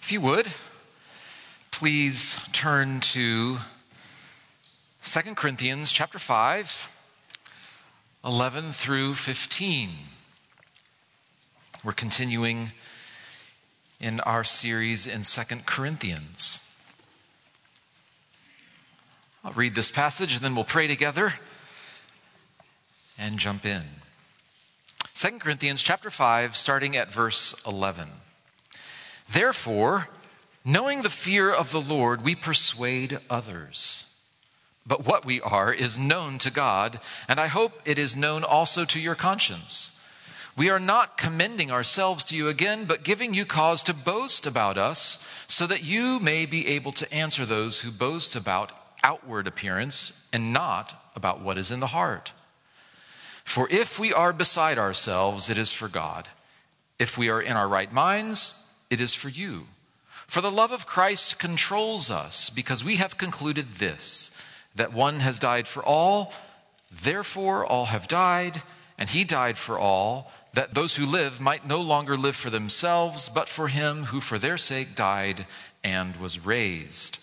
If you would, please turn to 2 Corinthians chapter 5, 11 through 15. We're continuing in our series in 2 Corinthians. I'll read this passage and then we'll pray together and jump in. 2 Corinthians chapter 5, starting at verse 11. Therefore, knowing the fear of the Lord, we persuade others. But what we are is known to God, and I hope it is known also to your conscience. We are not commending ourselves to you again, but giving you cause to boast about us, so that you may be able to answer those who boast about outward appearance and not about what is in the heart. For if we are beside ourselves, it is for God. If we are in our right minds, it is for you. For the love of Christ controls us, because we have concluded this, that one has died for all, therefore all have died, and he died for all, that those who live might no longer live for themselves, but for him who for their sake died and was raised.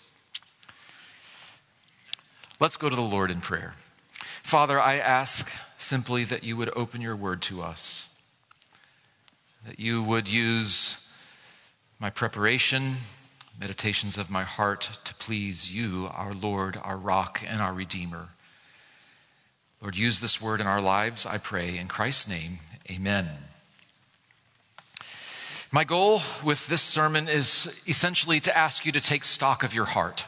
Let's go to the Lord in prayer. Father, I ask simply that you would open your word to us, that you would use my preparation, meditations of my heart to please you, our Lord, our rock, and our Redeemer. Lord, use this word in our lives, I pray, in Christ's name, amen. My goal with this sermon is essentially to ask you to take stock of your heart.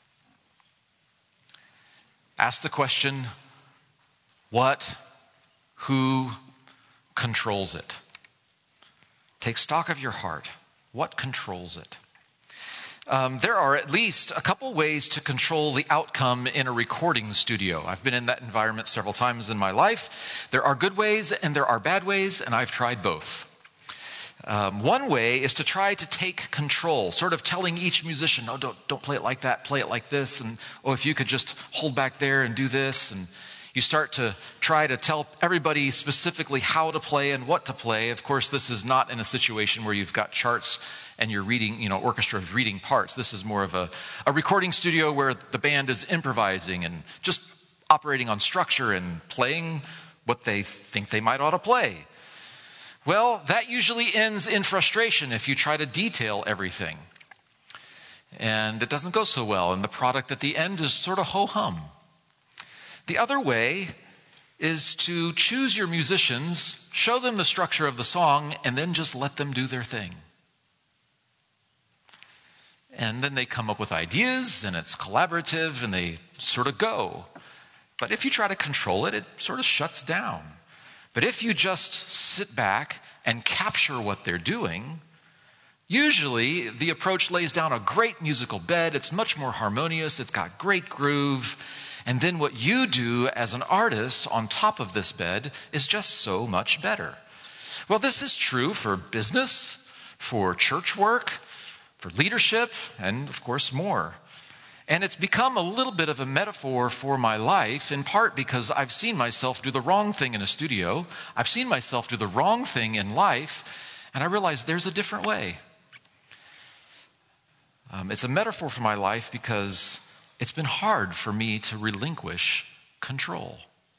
Ask the question, what, who controls it? Take stock of your heart. What controls it? There are at least a couple ways to control the outcome in a recording studio. I've been in that environment several times in my life. There are good ways and there are bad ways, and I've tried both. One way is to try to take control, sort of telling each musician, "Oh, don't play it like that, play it like this," and "Oh, if you could just hold back there and do this," and you start to try to tell everybody specifically how to play and what to play. Of course, this is not in a situation where you've got charts and you're reading, orchestra is reading parts. This is more of a recording studio where the band is improvising and just operating on structure and playing what they think they might ought to play. Well, that usually ends in frustration if you try to detail everything. And it doesn't go so well, and the product at the end is sort of ho-hum. The other way is to choose your musicians, show them the structure of the song, and then just let them do their thing. And then they come up with ideas, and it's collaborative, and they sort of go. But if you try to control it, it sort of shuts down. But if you just sit back and capture what they're doing, usually the approach lays down a great musical bed. It's much more harmonious. It's got great groove. And then what you do as an artist on top of this bed is just so much better. Well, this is true for business, for church work, for leadership, and of course more. And it's become a little bit of a metaphor for my life, in part because I've seen myself do the wrong thing in a studio. I've seen myself do the wrong thing in life, and I realize there's a different way. It's a metaphor for my life because it's been hard for me to relinquish control.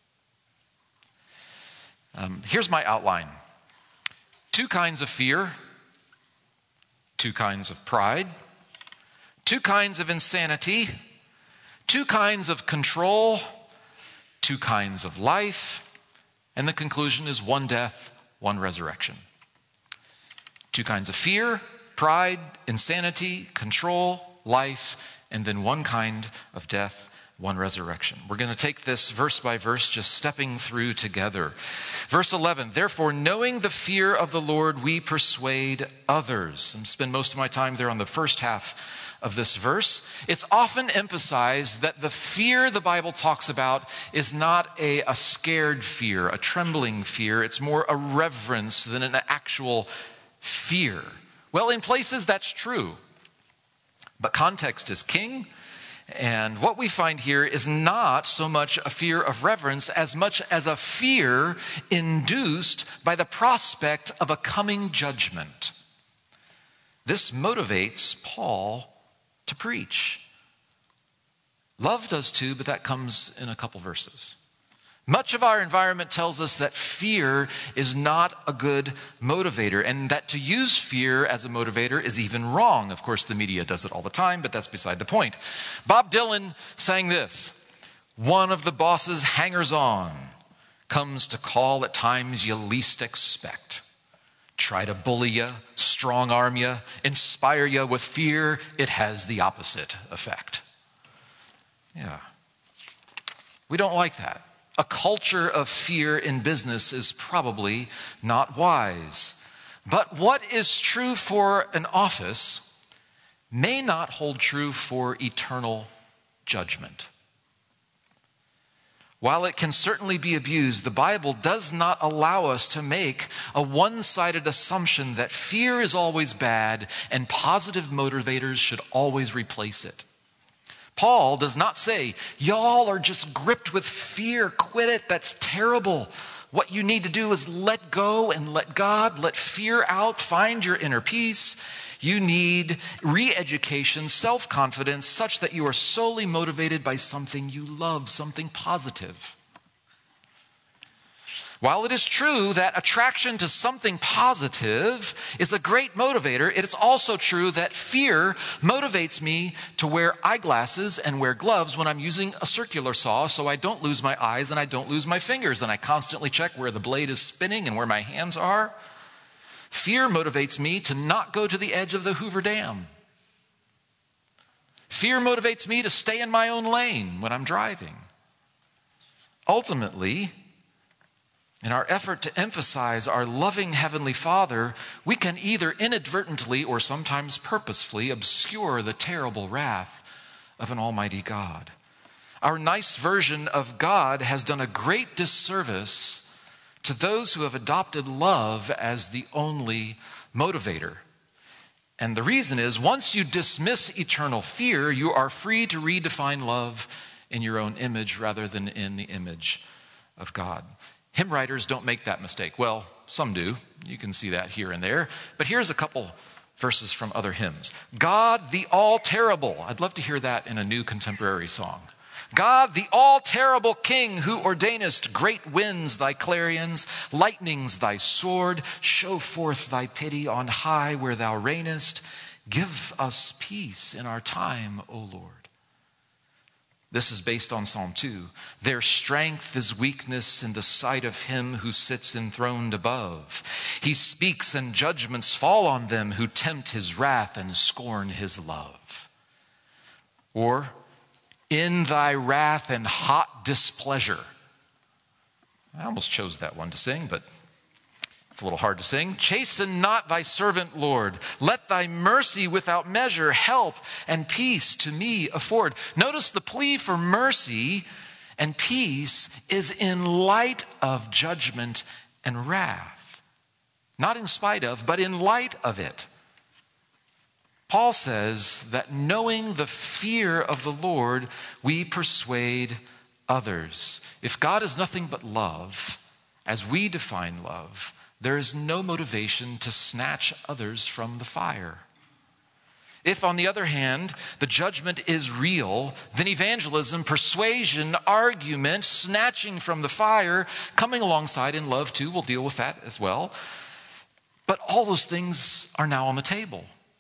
Here's my outline. 2 kinds of fear, 2 kinds of pride, 2 kinds of insanity, 2 kinds of control, 2 kinds of life, and the conclusion is 1 death, 1 resurrection. 2 kinds of fear, pride, insanity, control, life, and then 1 kind of death, 1 resurrection. We're going to take this verse by verse, just stepping through together. Verse 11, therefore, knowing the fear of the Lord, we persuade others. And spend most of my time there on the first half of this verse. It's often emphasized that the fear the Bible talks about is not a scared fear, a trembling fear. It's more a reverence than an actual fear. Well, in places that's true. But context is king, and what we find here is not so much a fear of reverence as much as a fear induced by the prospect of a coming judgment. This motivates Paul to preach. Love does too, but that comes in a couple verses. Much of our environment tells us that fear is not a good motivator, and that to use fear as a motivator is even wrong. Of course, the media does it all the time, but that's beside the point. Bob Dylan sang this: "One of the boss's hangers-on comes to call at times you least expect. Try to bully you, strong-arm you, inspire you with fear. It has the opposite effect." Yeah. We don't like that. A culture of fear in business is probably not wise. But what is true for an office may not hold true for eternal judgment. While it can certainly be abused, the Bible does not allow us to make a one-sided assumption that fear is always bad and positive motivators should always replace it. Paul does not say, y'all are just gripped with fear, quit it, that's terrible. What you need to do is let go and let God, let fear out, find your inner peace. You need re-education, self-confidence, such that you are solely motivated by something you love, something positive. While it is true that attraction to something positive is a great motivator, it is also true that fear motivates me to wear eyeglasses and wear gloves when I'm using a circular saw so I don't lose my eyes and I don't lose my fingers, and I constantly check where the blade is spinning and where my hands are. Fear motivates me to not go to the edge of the Hoover Dam. Fear motivates me to stay in my own lane when I'm driving. Ultimately, in our effort to emphasize our loving Heavenly Father, we can either inadvertently or sometimes purposefully obscure the terrible wrath of an almighty God. Our nice version of God has done a great disservice to those who have adopted love as the only motivator. And the reason is, once you dismiss eternal fear, you are free to redefine love in your own image rather than in the image of God. Hymn writers don't make that mistake. Well, some do. You can see that here and there. But here's a couple verses from other hymns. God the all-terrible. I'd love to hear that in a new contemporary song. God the all-terrible King, who ordainest great winds thy clarions, lightnings thy sword, show forth thy pity on high where thou reignest. Give us peace in our time, O Lord. This is based on Psalm 2. Their strength is weakness in the sight of him who sits enthroned above. He speaks and judgments fall on them who tempt his wrath and scorn his love. Or, in thy wrath and hot displeasure. I almost chose that one to sing, but it's a little hard to sing. Chasten not thy servant, Lord. Let thy mercy without measure help and peace to me afford. Notice the plea for mercy and peace is in light of judgment and wrath. Not in spite of, but in light of it. Paul says that knowing the fear of the Lord, we persuade others. If God is nothing but love, as we define love, there is no motivation to snatch others from the fire. If, on the other hand, the judgment is real, then evangelism, persuasion, argument, snatching from the fire, coming alongside in love too, we'll deal with that as well. But all those things are now on the table.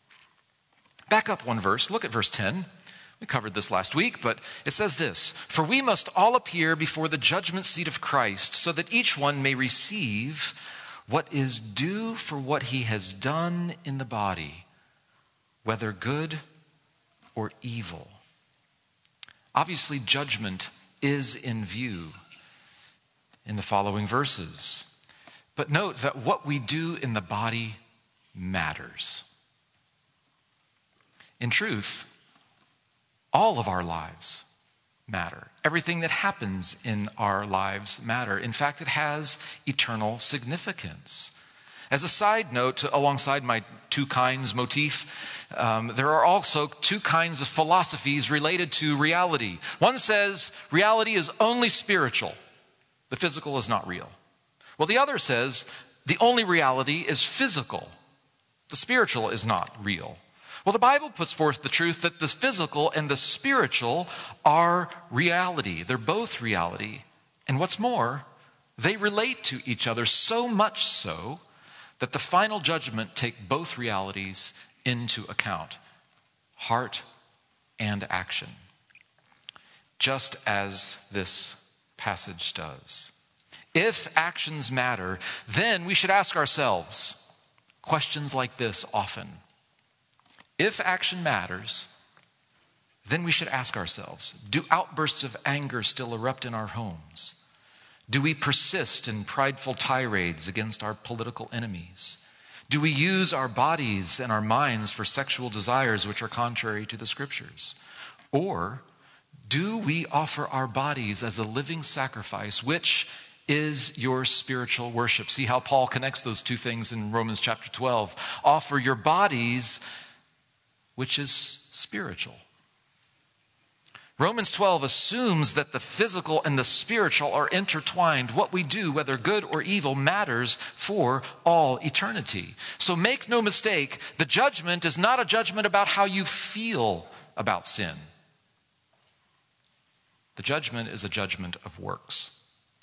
Back up one verse, look at verse 10. We covered this last week, but it says this: "For we must all appear before the judgment seat of Christ, so that each one may receive what is due for what he has done in the body, whether good or evil." Obviously, judgment is in view in the following verses. But note that what we do in the body matters. In truth, all of our lives matter. Everything that happens in our lives matter. In fact, it has eternal significance. As a side note, alongside my two kinds motif, there are also two kinds of philosophies related to reality. One says reality is only spiritual. The physical is not real. Well, the other says the only reality is physical. The the spiritual is not real. Well, the Bible puts forth the truth that the physical and the spiritual are reality. They're both reality. And what's more, they relate to each other so much so that the final judgment take both realities into account, heart and action, just as this passage does. If actions matter, then we should ask ourselves questions like this often. If action matters, then we should ask ourselves, do outbursts of anger still erupt in our homes? Do we persist in prideful tirades against our political enemies? Do we use our bodies and our minds for sexual desires which are contrary to the Scriptures? Or do we offer our bodies as a living sacrifice, which is your spiritual worship? See how Paul connects those two things in Romans chapter 12. Offer your bodies, which is spiritual. Romans 12 assumes that the physical and the spiritual are intertwined. What we do, whether good or evil, matters for all eternity. So make no mistake, the judgment is not a judgment about how you feel about sin. The judgment is a judgment of works.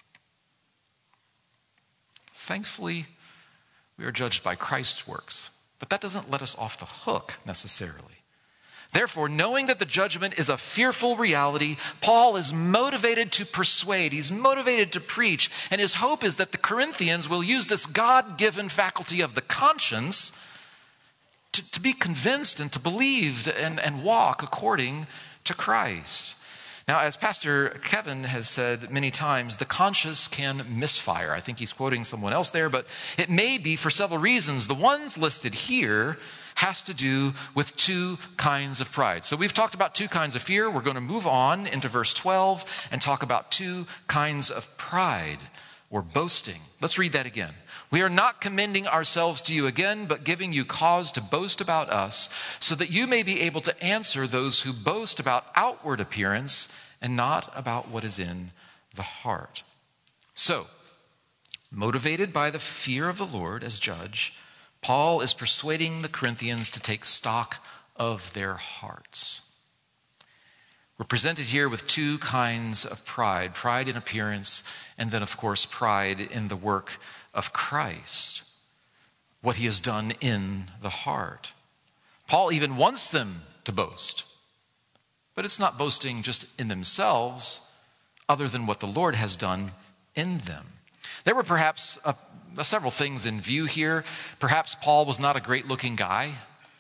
Thankfully, we are judged by Christ's works, but that doesn't let us off the hook necessarily. Therefore, knowing that the judgment is a fearful reality, Paul is motivated to persuade. He's motivated to preach. And his hope is that the Corinthians will use this God-given faculty of the conscience to be convinced and to believe and walk according to Christ. Now, as Pastor Kevin has said many times, the conscience can misfire. I think he's quoting someone else there, but it may be for several reasons. The ones listed here has to do with two kinds of pride. So we've talked about two kinds of fear. We're going to move on into verse 12 and talk about two kinds of pride or boasting. Let's read that again. We are not commending ourselves to you again, but giving you cause to boast about us, so that you may be able to answer those who boast about outward appearance and not about what is in the heart. So, motivated by the fear of the Lord as judge, Paul is persuading the Corinthians to take stock of their hearts. We're presented here with two kinds of pride in appearance, and then, of course, pride in the work of Christ, what he has done in the heart. Paul even wants them to boast, but it's not boasting just in themselves, other than what the Lord has done in them. There were perhaps several things in view here. Perhaps Paul was not a great-looking guy.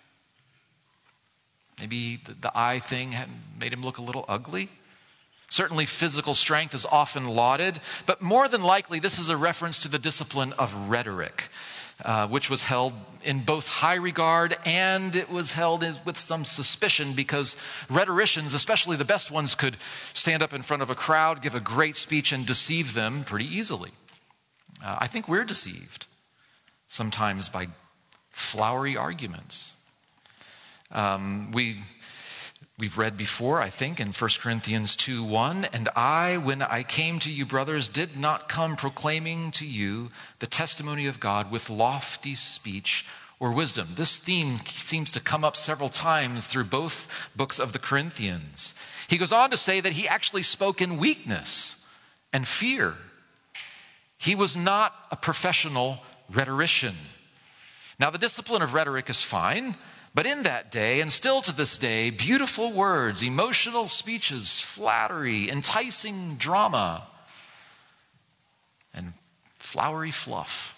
Maybe the eye thing had made him look a little ugly. Certainly physical strength is often lauded, but more than likely this is a reference to the discipline of rhetoric, which was held in both high regard and it was held with some suspicion, because rhetoricians, especially the best ones, could stand up in front of a crowd, give a great speech, and deceive them pretty easily. I think we're deceived sometimes by flowery arguments. We've read before, I think, in 1 Corinthians 2:1, and I, when I came to you, brothers, did not come proclaiming to you the testimony of God with lofty speech or wisdom. This theme seems to come up several times through both books of the Corinthians. He goes on to say that he actually spoke in weakness and fear. He was not a professional rhetorician. Now, the discipline of rhetoric is fine, but in that day, and still to this day, beautiful words, emotional speeches, flattery, enticing drama, and flowery fluff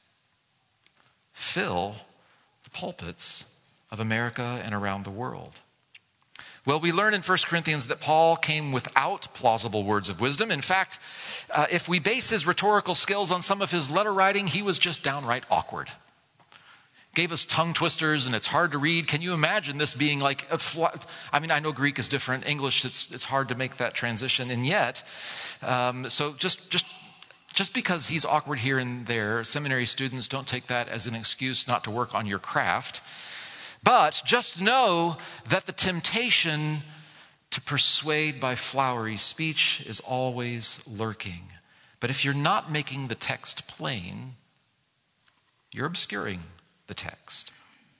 fill the pulpits of America and around the world. Well, we learn in 1 Corinthians that Paul came without plausible words of wisdom. In fact, if we base his rhetorical skills on some of his letter writing, he was just downright awkward. Gave us tongue twisters, and it's hard to read. Can you imagine this being like I know Greek is different. English, it's hard to make that transition. And yet, so just because he's awkward here and there, seminary students, don't take that as an excuse not to work on your craft. But just know that the temptation to persuade by flowery speech is always lurking. But if you're not making the text plain, you're obscuring the text.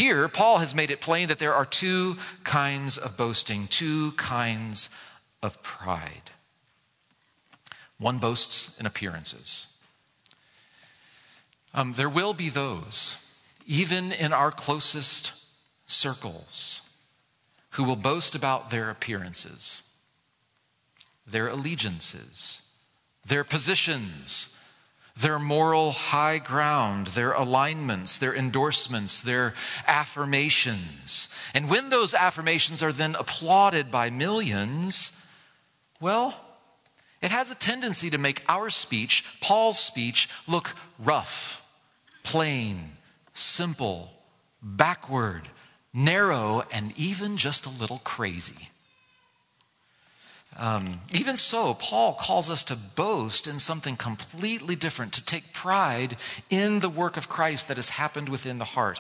here, Paul has made it plain that there are two kinds of boasting, two kinds of pride. One boasts in appearances. There will be those, even in our closest circles, who will boast about their appearances, their allegiances, their positions, their moral high ground, their alignments, their endorsements, their affirmations. And when those affirmations are then applauded by millions, well, it has a tendency to make our speech, Paul's speech, look rough, plain, simple, backward, narrow, and even just a little crazy. Even so, Paul calls us to boast in something completely different, to take pride in the work of Christ that has happened within the heart.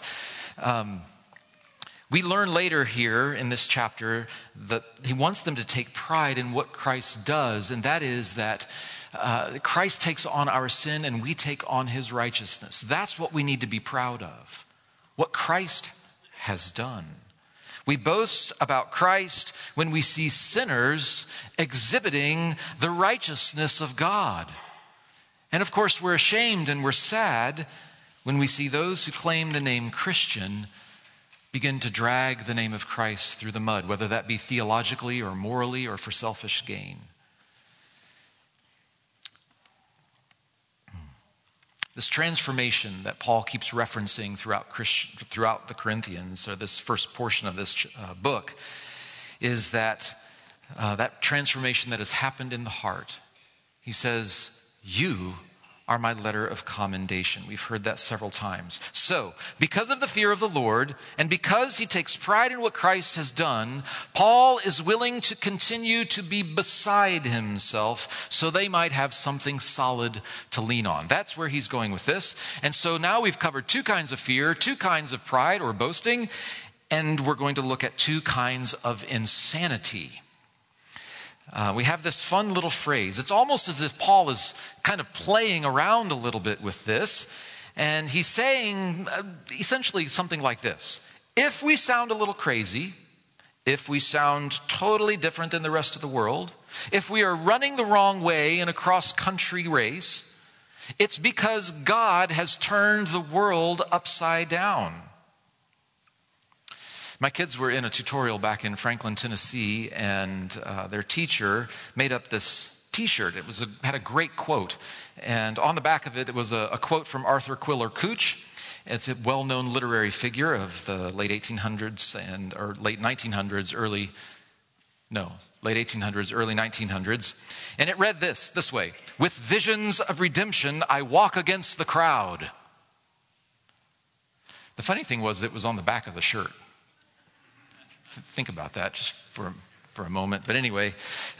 We learn later here in this chapter that he wants them to take pride in what Christ does, and that is that Christ takes on our sin and we take on his righteousness. That's what we need to be proud of, what Christ has done. We boast about Christ when we see sinners exhibiting the righteousness of God. And of course, we're ashamed and we're sad when we see those who claim the name Christian begin to drag the name of Christ through the mud, whether that be theologically or morally or for selfish gain. This transformation that Paul keeps referencing throughout the Corinthians, or this first portion of this book, is that transformation that has happened in the heart. He says, "You are my letter of commendation." We've heard that several times. So, because of the fear of the Lord, and because he takes pride in what Christ has done, Paul is willing to continue to be beside himself so they might have something solid to lean on. That's where he's going with this. And so now we've covered two kinds of fear, two kinds of pride or boasting, and we're going to look at two kinds of insanity. We have this fun little phrase. It's almost as if Paul is kind of playing around a little bit with this. And he's saying essentially something like this. If we sound a little crazy, if we sound totally different than the rest of the world, if we are running the wrong way in a cross-country race, it's because God has turned the world upside down. My kids were in a tutorial back in Franklin, Tennessee, and their teacher made up this T-shirt. It had a great quote, and on the back of it, it was a quote from Arthur Quiller Couch. It's a well-known literary figure of the late 1800s or late 1900s, early 1900s, and it read this way: "With visions of redemption, I walk against the crowd." The funny thing was, it was on the back of the shirt. Think about that just for a moment. But anyway,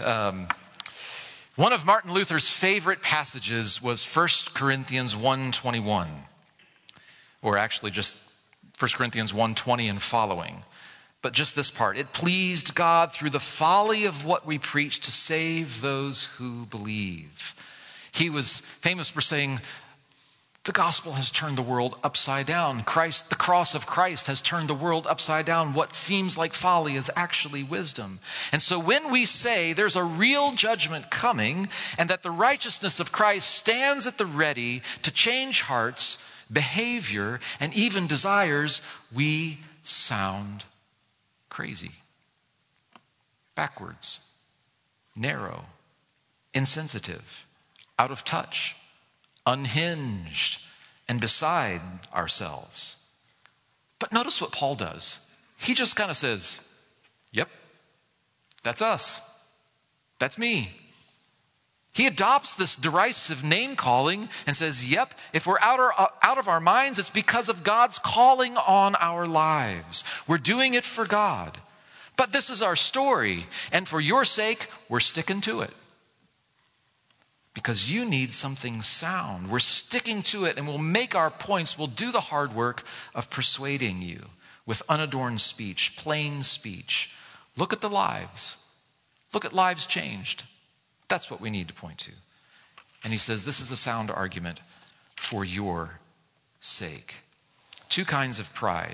one of Martin Luther's favorite passages was 1 Corinthians 1:21, or actually just 1 Corinthians 1:20 and following. But just this part: "It pleased God through the folly of what we preach to save those who believe." He was famous for saying, the gospel has turned the world upside down. The cross of Christ has turned the world upside down. What seems like folly is actually wisdom. And so when we say there's a real judgment coming and that the righteousness of Christ stands at the ready to change hearts, behavior, and even desires, we sound crazy, backwards, narrow, insensitive, out of touch, unhinged, and beside ourselves. But notice what Paul does. He just kind of says, "Yep, that's us. That's me." He adopts this derisive name calling and says, "Yep, if we're out of our minds, it's because of God's calling on our lives. We're doing it for God. But this is our story, and for your sake, we're sticking to it. Because you need something sound. We're sticking to it, and we'll make our points. We'll do the hard work of persuading you with unadorned speech, plain speech. Look at the lives. Look at lives changed. That's what we need to point to." And he says, this is a sound argument for your sake. Two kinds of pride.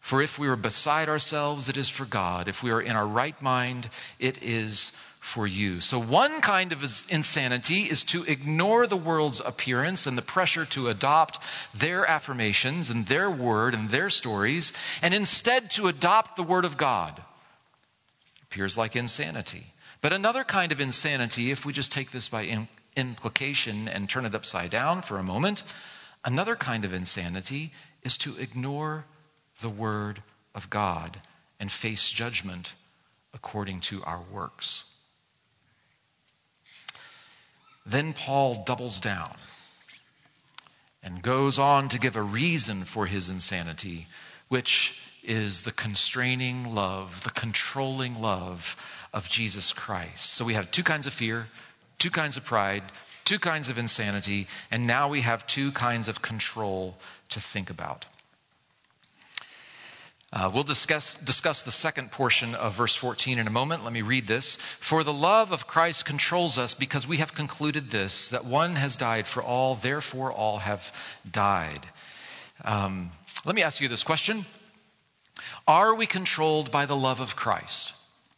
For if we are beside ourselves, it is for God. If we are in our right mind, it is for you. So one kind of insanity is to ignore the world's appearance and the pressure to adopt their affirmations and their word and their stories, and instead to adopt the word of God. Appears like insanity. But another kind of insanity, if we just take this by implication and turn it upside down for a moment, another kind of insanity is to ignore the word of God and face judgment according to our works. Then Paul doubles down and goes on to give a reason for his insanity, which is the constraining love, the controlling love of Jesus Christ. So we have two kinds of fear, two kinds of pride, two kinds of insanity, and now we have two kinds of control to think about. We'll discuss the second portion of verse 14 in a moment. Let me read this. For the love of Christ controls us because we have concluded this, that one has died for all, therefore all have died. Let me ask you this question. Are we controlled by the love of Christ?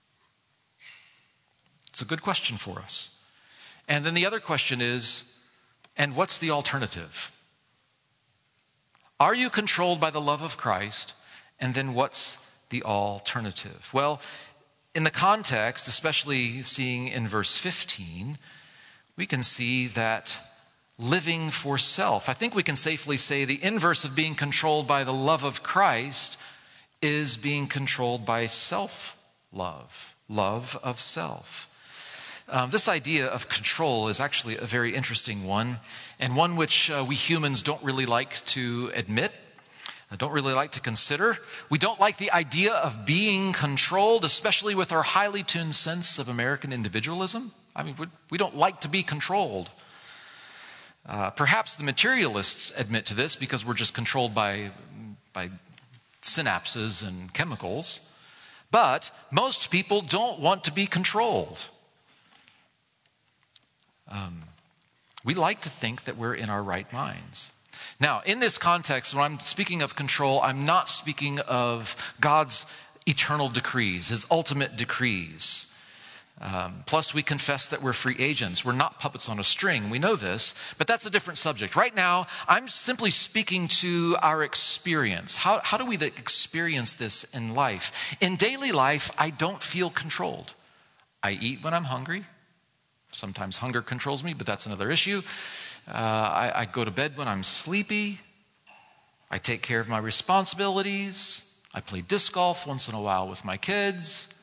It's a good question for us. And then the other question is, and what's the alternative? Are you controlled by the love of Christ? And then what's the alternative? Well, in the context, especially seeing in verse 15, we can see that living for self. I think we can safely say the inverse of being controlled by the love of Christ is being controlled by self-love, love of self. This idea of control is actually a very interesting one, and one which we humans don't really like to admit. I don't really like to consider. We don't like the idea of being controlled, especially with our highly tuned sense of American individualism. I mean, we don't like to be controlled. Perhaps the materialists admit to this because we're just controlled by synapses and chemicals. But most people don't want to be controlled. We like to think that we're in our right minds. Now, in this context, when I'm speaking of control, I'm not speaking of God's eternal decrees, his ultimate decrees. Plus, we confess that we're free agents. We're not puppets on a string. We know this, but that's a different subject. Right now, I'm simply speaking to our experience. How do we experience this in life? In daily life, I don't feel controlled. I eat when I'm hungry. Sometimes hunger controls me, but that's another issue. I go to bed when I'm sleepy. I take care of my responsibilities. I play disc golf once in a while with my kids.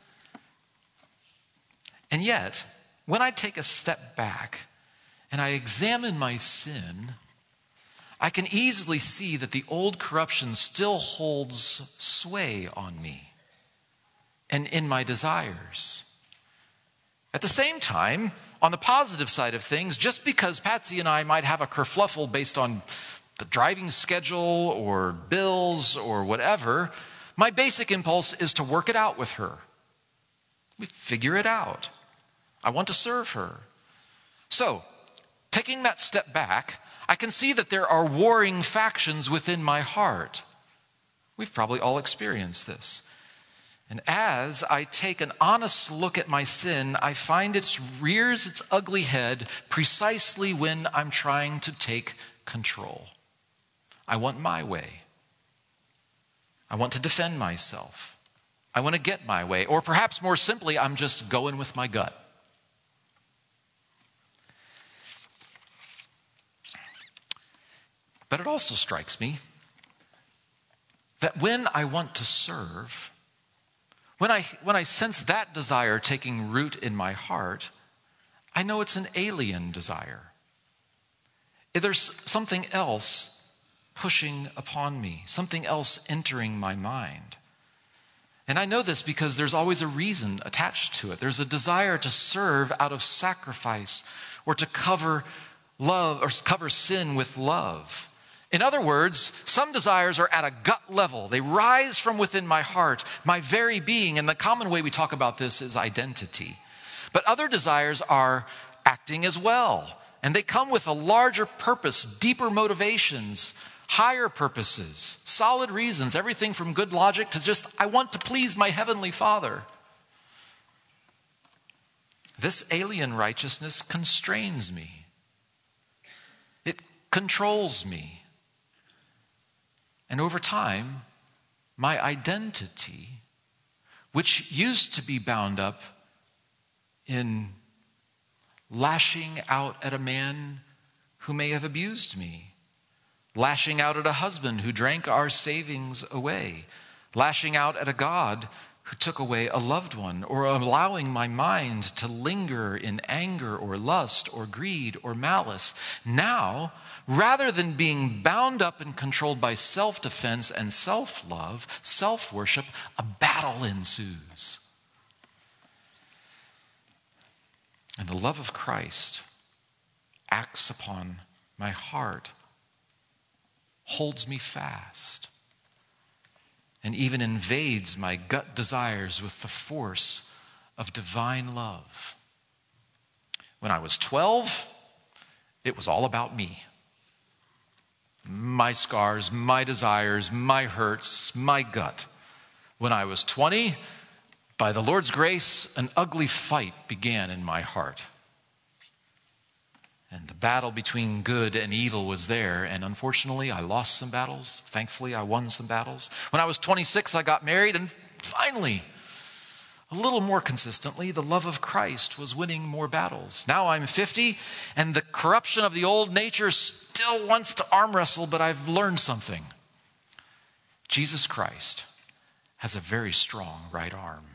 And yet, when I take a step back and I examine my sin, I can easily see that the old corruption still holds sway on me and in my desires. At the same time, on the positive side of things, just because Patsy and I might have a kerfluffle based on the driving schedule or bills or whatever, my basic impulse is to work it out with her. We figure it out. I want to serve her. So, taking that step back, I can see that there are warring factions within my heart. We've probably all experienced this. And as I take an honest look at my sin, I find it rears its ugly head precisely when I'm trying to take control. I want my way. I want to defend myself. I want to get my way. Or perhaps more simply, I'm just going with my gut. But it also strikes me that when I want to serve, when I sense that desire taking root in my heart, I know it's an alien desire. There's something else pushing upon me, something else entering my mind. And I know this because there's always a reason attached to it. There's a desire to serve out of sacrifice or to cover love or cover sin with love. In other words, some desires are at a gut level. They rise from within my heart, my very being. And the common way we talk about this is identity. But other desires are acting as well. And they come with a larger purpose, deeper motivations, higher purposes, solid reasons, everything from good logic to just, I want to please my heavenly Father. This alien righteousness constrains me. It controls me. And over time, my identity, which used to be bound up in lashing out at a man who may have abused me, lashing out at a husband who drank our savings away, lashing out at a God who took away a loved one, or allowing my mind to linger in anger or lust or greed or malice. Now, rather than being bound up and controlled by self-defense and self-love, self-worship, a battle ensues. And the love of Christ acts upon my heart, holds me fast, and even invades my gut desires with the force of divine love. When I was 12, it was all about me. My scars, my desires, my hurts, my gut. When I was 20, by the Lord's grace, an ugly fight began in my heart. And the battle between good and evil was there. And unfortunately, I lost some battles. Thankfully, I won some battles. When I was 26, I got married. And finally, a little more consistently, the love of Christ was winning more battles. Now I'm 50, and the corruption of the old nature still wants to arm wrestle, but I've learned something. Jesus Christ has a very strong right arm.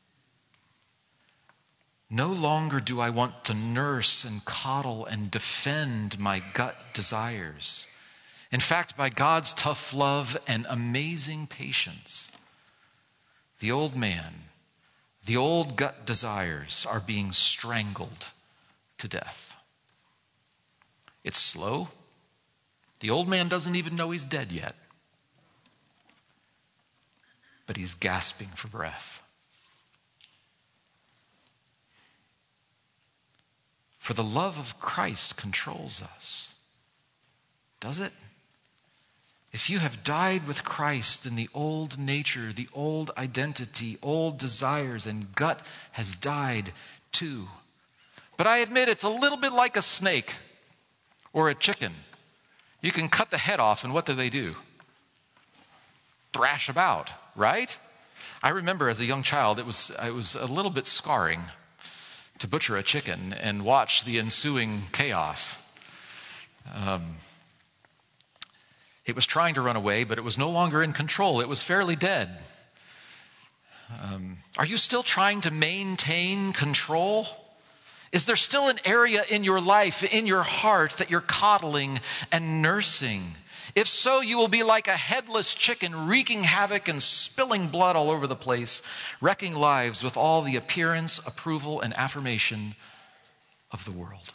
No longer do I want to nurse and coddle and defend my gut desires. In fact, by God's tough love and amazing patience, the old man, the old gut desires are being strangled to death. It's slow. The old man doesn't even know he's dead yet, but he's gasping for breath. For the love of Christ controls us. Does it? If you have died with Christ, then the old nature, the old identity, old desires, and gut has died too. But I admit it's a little bit like a snake or a chicken. You can cut the head off, and what do? Thrash about, right? I remember as a young child, it was a little bit scarring to butcher a chicken and watch the ensuing chaos. It was trying to run away, but it was no longer in control. It was fairly dead. Are you still trying to maintain control? Is there still an area in your life, in your heart, that you're coddling and nursing? If so, you will be like a headless chicken, wreaking havoc and spilling blood all over the place, wrecking lives with all the appearance, approval, and affirmation of the world.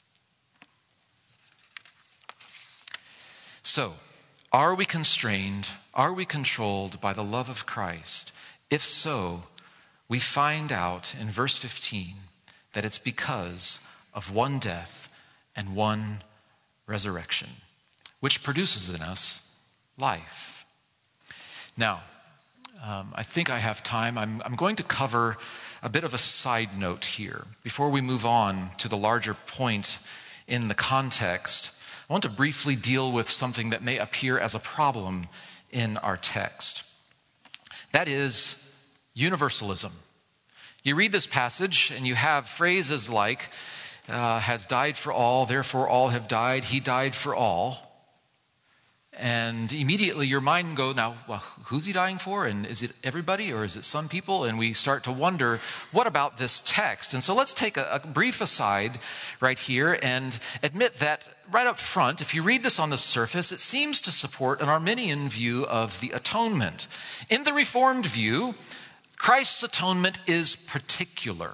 So, are we constrained? Are we controlled by the love of Christ? If so, we find out in verse 15 that it's because of one death and one resurrection, which produces in us life. Now, I think I have time. I'm going to cover a bit of a side note here. Before we move on to the larger point in the context, I want to briefly deal with something that may appear as a problem in our text. That is universalism. You read this passage and you have phrases like, has died for all, therefore all have died, he died for all. And immediately your mind goes, now, well, who's he dying for? And is it everybody or is it some people? And we start to wonder, what about this text? And so let's take a brief aside right here and admit that right up front, if you read this on the surface, it seems to support an Arminian view of the atonement. In the Reformed view, Christ's atonement is particular.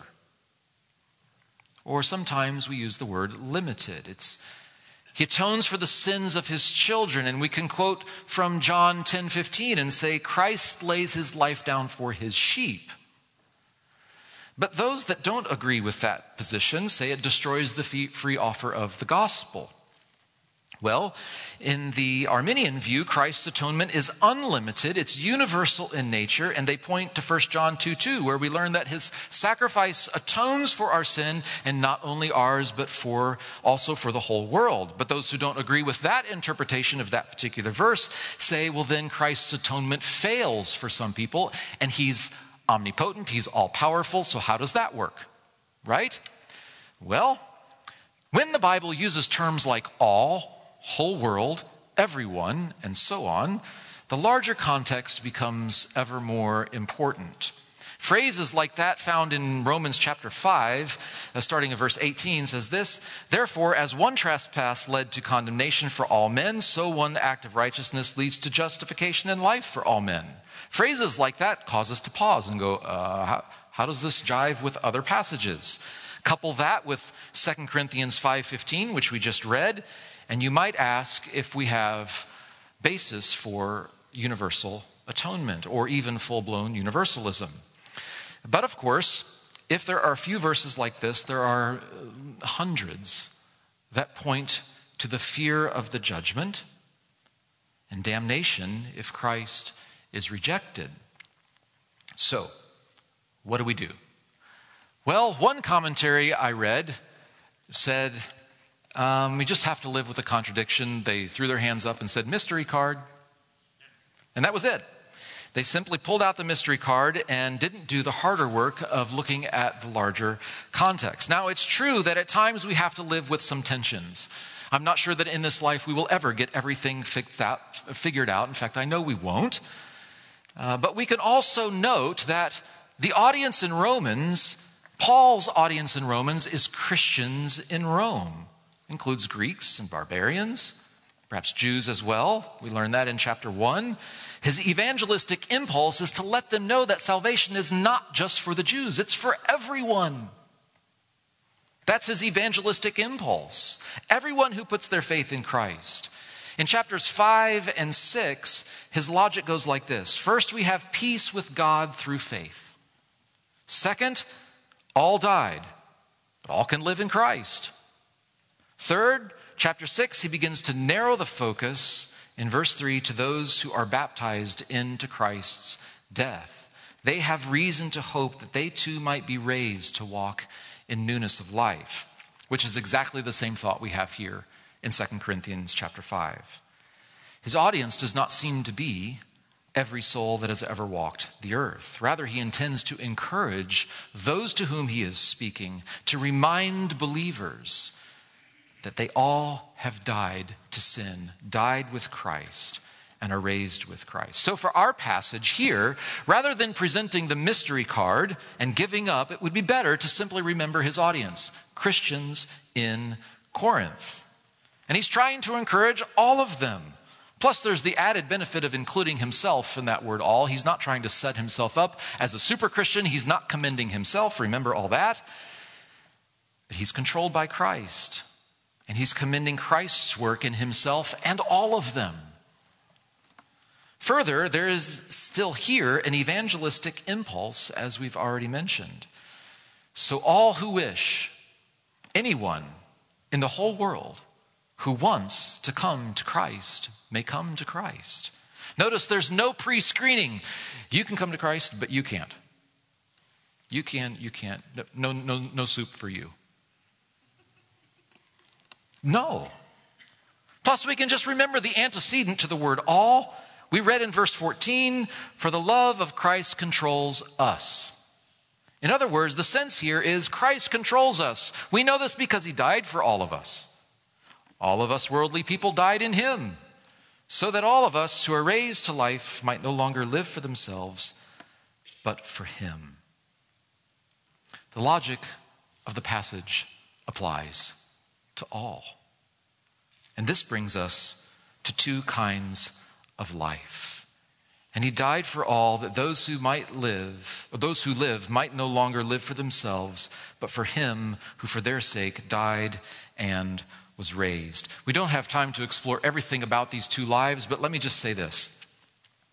Or sometimes we use the word limited. He atones for the sins of his children, and we can quote from John 10:15 and say, Christ lays his life down for his sheep. But those that don't agree with that position say it destroys the free offer of the gospel. Well, in the Arminian view, Christ's atonement is unlimited, it's universal in nature, and they point to 1 John 2:2, where we learn that his sacrifice atones for our sin, and not only ours, but also for the whole world. But those who don't agree with that interpretation of that particular verse say, well, then Christ's atonement fails for some people, and he's omnipotent, he's all-powerful, so how does that work? Right? Well, when the Bible uses terms like all, whole world, everyone, and so on, the larger context becomes ever more important. Phrases like that found in Romans chapter 5, starting in verse 18, says this: "Therefore, as one trespass led to condemnation for all men, so one act of righteousness leads to justification and life for all men." Phrases like that cause us to pause and go, how does this jive with other passages? Couple that with 2 Corinthians 5:15, which we just read, and you might ask if we have basis for universal atonement or even full-blown universalism. But of course, if there are a few verses like this, there are hundreds that point to the fear of the judgment and damnation if Christ is rejected. So, what do we do? Well, one commentary I read said, we just have to live with a contradiction. They threw their hands up and said, mystery card. And that was it. They simply pulled out the mystery card and didn't do the harder work of looking at the larger context. Now, it's true that at times we have to live with some tensions. I'm not sure that in this life we will ever get everything figured out. In fact, I know we won't. But we can also note that the audience in Romans, Paul's audience in Romans, is Christians in Rome. Includes Greeks and barbarians, perhaps Jews as well. We learn that in chapter 1. His evangelistic impulse is to let them know that salvation is not just for the Jews, it's for everyone. That's his evangelistic impulse. Everyone who puts their faith in Christ. In chapters 5 and 6, his logic goes like this. First, we have peace with God through faith. Second, all died, but all can live in Christ. Third, chapter 6, he begins to narrow the focus in verse 3 to those who are baptized into Christ's death. They have reason to hope that they too might be raised to walk in newness of life, which is exactly the same thought we have here in 2 Corinthians chapter 5. His audience does not seem to be every soul that has ever walked the earth. Rather, he intends to encourage those to whom he is speaking, to remind believers that they all have died to sin, died with Christ, and are raised with Christ. So for our passage here, rather than presenting the mystery card and giving up, it would be better to simply remember his audience, Christians in Corinth. And he's trying to encourage all of them. Plus, there's the added benefit of including himself in that word all. He's not trying to set himself up as a super Christian. He's not commending himself. Remember all that. But he's controlled by Christ. And he's commending Christ's work in himself and all of them. Further, there is still here an evangelistic impulse, as we've already mentioned. So all who wish, anyone in the whole world who wants to come to Christ may come to Christ. Notice there's no pre-screening. You can come to Christ, but you can't. You can't. No soup for you. No. Plus, we can just remember the antecedent to the word all. We read in verse 14, for the love of Christ controls us. In other words, the sense here is Christ controls us. We know this because he died for all of us. All of us worldly people died in him, so that all of us who are raised to life might no longer live for themselves, but for him. The logic of the passage applies to all. And this brings us to two kinds of life. And he died for all, that those who live might no longer live for themselves, but for him who for their sake died and was raised. We don't have time to explore everything about these two lives, but let me just say this.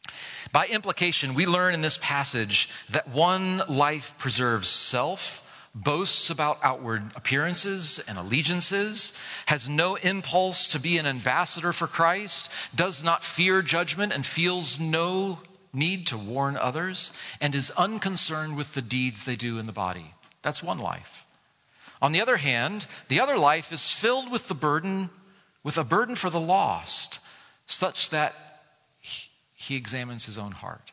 By implication, we learn in this passage that one life preserves self, boasts about outward appearances and allegiances, has no impulse to be an ambassador for Christ, does not fear judgment and feels no need to warn others, and is unconcerned with the deeds they do in the body. That's one life. On the other hand, the other life is filled with a burden for the lost, such that he examines his own heart,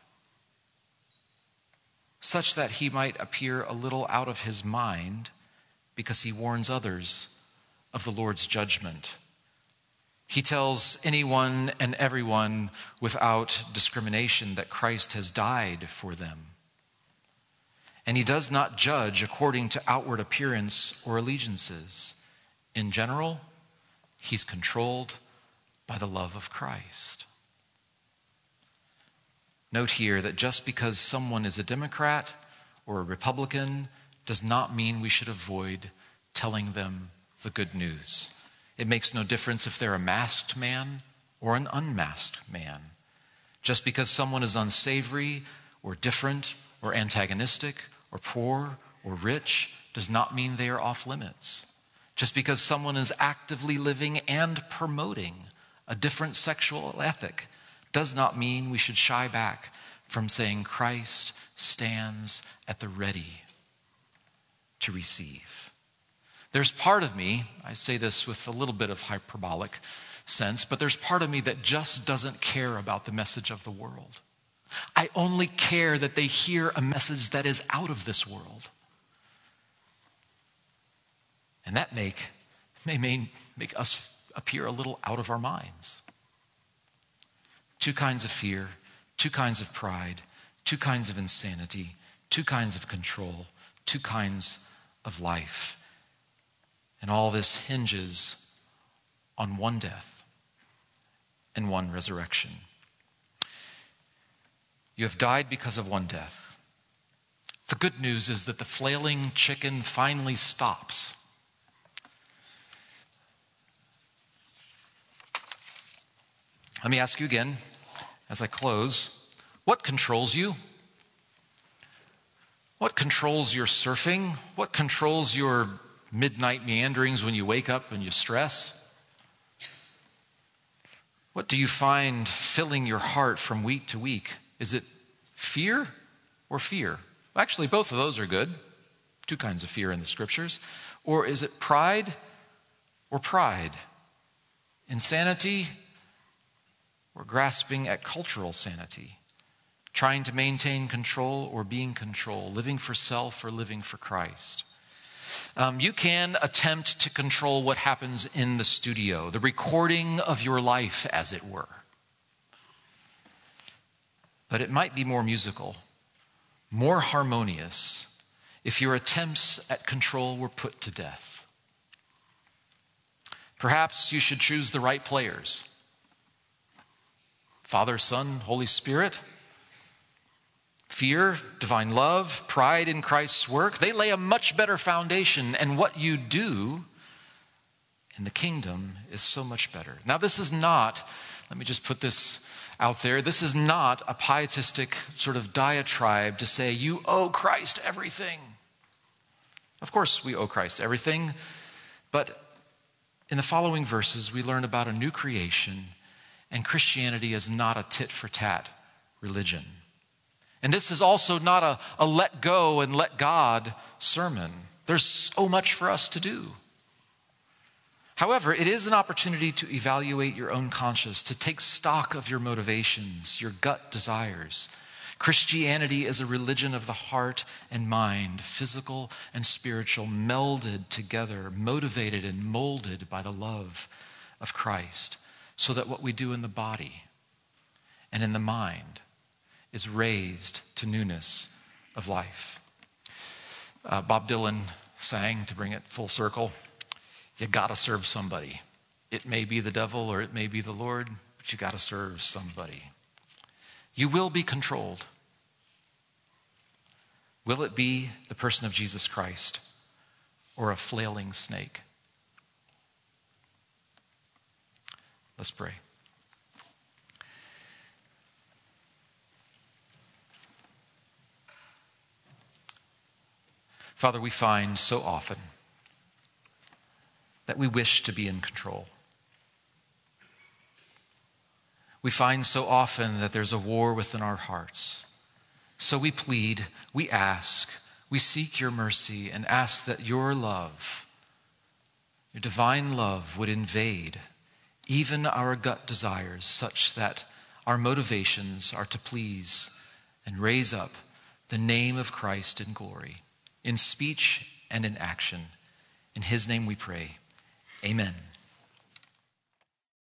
such that he might appear a little out of his mind because he warns others of the Lord's judgment. He tells anyone and everyone without discrimination that Christ has died for them. And he does not judge according to outward appearance or allegiances. In general, he's controlled by the love of Christ. Note here that just because someone is a Democrat or a Republican does not mean we should avoid telling them the good news. It makes no difference if they're a masked man or an unmasked man. Just because someone is unsavory or different or antagonistic or poor or rich does not mean they are off limits. Just because someone is actively living and promoting a different sexual ethic does not mean we should shy back from saying Christ stands at the ready to receive. There's part of me, I say this with a little bit of hyperbolic sense, but there's part of me that just doesn't care about the message of the world. I only care that they hear a message that is out of this world. And that may make us appear a little out of our minds. Two kinds of fear, two kinds of pride, two kinds of insanity, two kinds of control, two kinds of life. And all this hinges on one death and one resurrection. You have died because of one death. The good news is that the flailing chicken finally stops. Let me ask you again as I close, what controls you? What controls your surfing? What controls your midnight meanderings when you wake up and you stress? What do you find filling your heart from week to week? Is it fear or fear? Actually, both of those are good. Two kinds of fear in the scriptures. Or is it pride or pride? Insanity or grasping at cultural sanity? Trying to maintain control or being controlled? Living for self or living for Christ? You can attempt to control what happens in the studio, the recording of your life, as it were. But it might be more musical, more harmonious, if your attempts at control were put to death. Perhaps you should choose the right players. Father, Son, Holy Spirit. Fear, divine love, pride in Christ's work, they lay a much better foundation, and what you do in the kingdom is so much better. Now, this is not, let me just put this out there, this is not a pietistic sort of diatribe to say you owe Christ everything. Of course, we owe Christ everything, but in the following verses, we learn about a new creation, and Christianity is not a tit-for-tat religion. And this is also not a let go and let God sermon. There's so much for us to do. However, it is an opportunity to evaluate your own conscience, to take stock of your motivations, your gut desires. Christianity is a religion of the heart and mind, physical and spiritual, melded together, motivated and molded by the love of Christ, so that what we do in the body and in the mind is raised to newness of life. Bob Dylan sang, to bring it full circle, you gotta serve somebody. It may be the devil or it may be the Lord, but you gotta serve somebody. You will be controlled. Will it be the person of Jesus Christ or a flailing snake? Let's pray. Father, we find so often that we wish to be in control. We find so often that there's a war within our hearts. So we plead, we ask, we seek your mercy and ask that your love, your divine love, would invade even our gut desires, such that our motivations are to please and raise up the name of Christ in glory, in speech and in action. In his name we pray. Amen.